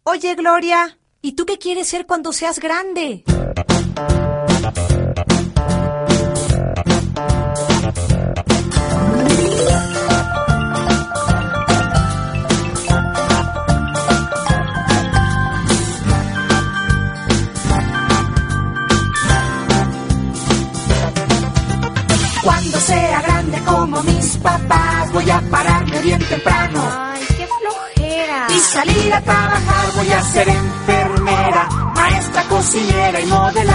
Oye, Gloria, ¿y tú qué quieres ser cuando seas grande? Cuando sea grande como mis papás, voy a pararme bien temprano. Ay, qué flojera. Y salir a trabajar, voy a ser enfermera, maestra, cocinera y modelar.